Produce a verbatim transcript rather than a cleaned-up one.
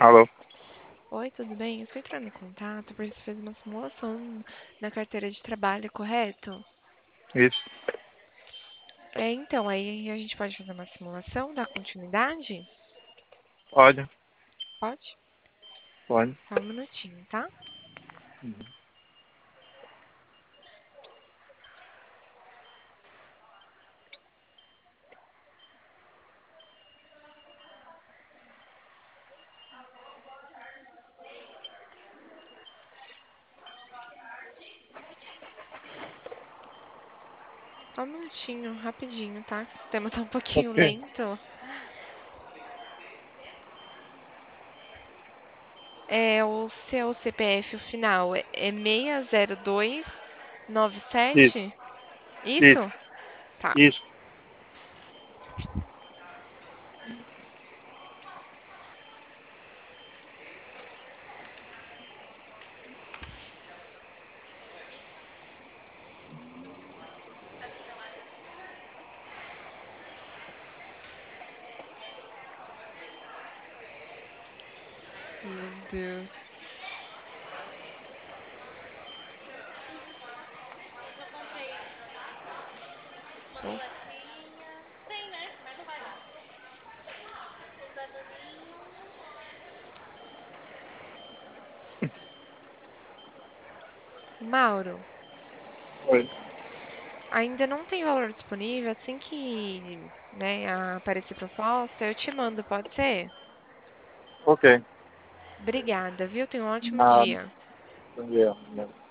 Alô? Oi, tudo bem? Eu estou entrando em contato porque você fez uma simulação na carteira de trabalho, correto? Isso. É, então, aí a gente pode fazer uma simulação, dar continuidade? Pode, Pode? pode. Só um minutinho, tá? Só um minutinho, rapidinho, tá? O sistema tá um pouquinho Ok. lento. É, o seu C P F, o final, é é seis zero dois nove Isso, sete? isso, Isso? Tá. isso. Meu Deus. Pô. Mauro, Oi. ainda não tem valor disponível. Assim que, né, aparecer proposta, eu te mando, pode ser? Ok. Obrigada, viu? Tenha um ótimo Ah, dia. bom dia.